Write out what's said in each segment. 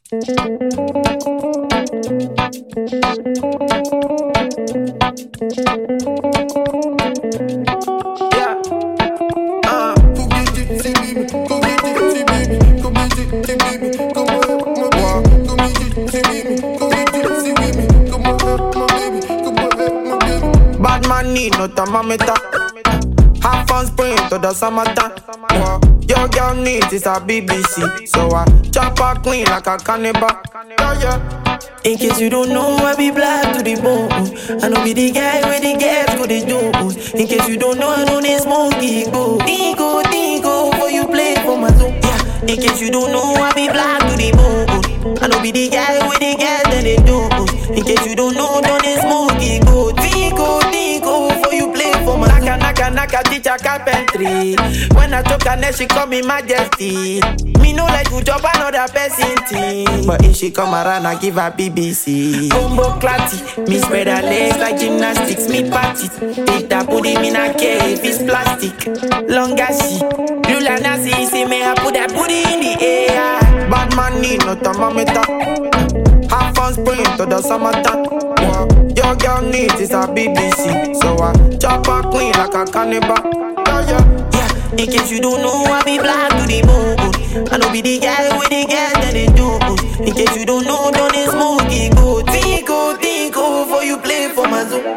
Bad man need no thermometer. Have fun spring to the summertime. Your girl needs is a BBC, so I chop her clean like a cannibal. Yeah. In case you don't know, I be black to the bone. I know be the guy where the girls go they do. In case you don't know, I know they smoke go. Dingo, for you play for my zone. Yeah. In case you don't know, I be black to the bone. I know be the guy where the girls that they do. In case you don't know, don't they smoke go. Dingo, for you play for my zone. Naka, teacher carpentry. When I talk her, she call me majesty. Me no like to job another person team. But if she come around, I give her BBC. Combo clatty, me spread her legs like gymnastics. Me party, take that put him in a cave, it's plastic. Long as she, Lula Nasi, see me, I put that booty in the air. Bad man need no thermometer. Have fun spring to the summertime. Your girl needs is a BBC, so I chop her clean like a cannibal. Yeah, in case you don't know, I be black to the bone. I know be the guy with the girls that they do. In case you don't know, don't they smoke go. Dingo, for you play for my zone.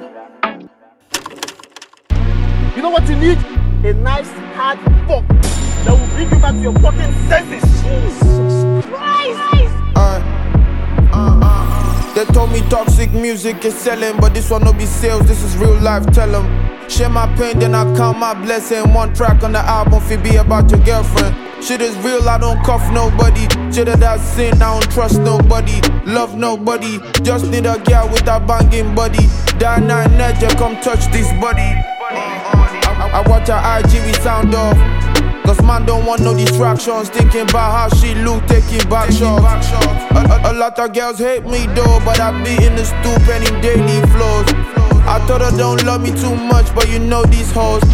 You know what you need? A nice hard fuck that will bring you back to your fucking senses. Jesus Christ! They told me toxic music is selling, but this one no be sales, this is real life, tell them. Share my pain, then I count my blessing. One track on the album, fi be about your girlfriend. Shit is real, I don't cuff nobody. Shit of that sin, I don't trust nobody. Love nobody, just need a girl with a banging body. That night, Nedja, come touch this body. I watch her IG, we sound off. Cause man don't want no distractions. Thinking about how she look, taking back shots. A lot of girls hate me though, but I be in the stoop and in daily flows. I thought her don't love me too much, but you know these hoes.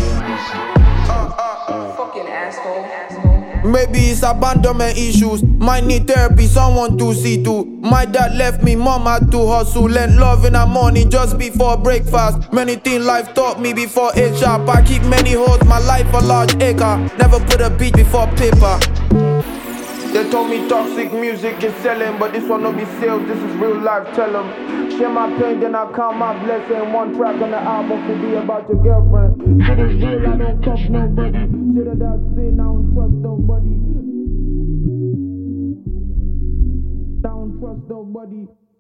Fucking asshole. Maybe it's abandonment issues. Might need therapy, someone to see to. My dad left me, mom had to hustle. Lent love in the morning just before breakfast. Many things life taught me before it sharp. I keep many hoes, my life a large acre. Never put a beat before paper. They told me toxic music is selling, but this one no be sales, this is real life, tell them. Share my pain, then I count my blessing. One track on the album could be about your girlfriend. Shit is real, I don't cuff nobody. Shit of that sin, I don't trust nobody. I don't trust nobody.